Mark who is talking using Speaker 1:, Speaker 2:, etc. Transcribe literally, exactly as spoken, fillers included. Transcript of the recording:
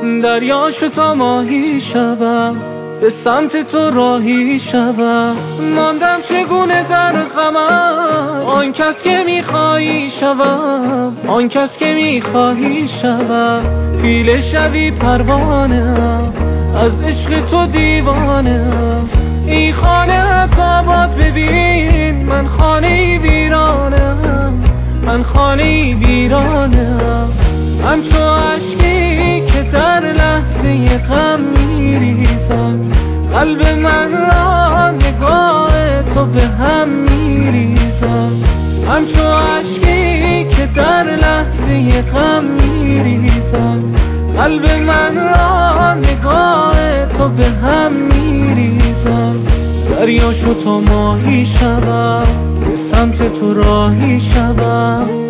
Speaker 1: دریاشو تا ماهی شوم، به سمت تو راهی شوم. ماندم چگونه در غمت، آن کس که میخوایی شوم، آن کس که میخوایی شوم. پیله شوی پروانه‌ام، از عشق تو دیوانه‌ام. این خانه آباد ببین، من خانه ویرانم، من خانه ویرانم. همچو اشکی که در لحظه غم میریزم، قلب من را نگاه تو به هم میریزم. همچو اشکی که در لحظه غم میریزم، قلب من را نگاه تو به هم میریزم. دریاشو تا ماهی شوم، به سمت تو راهی شوم.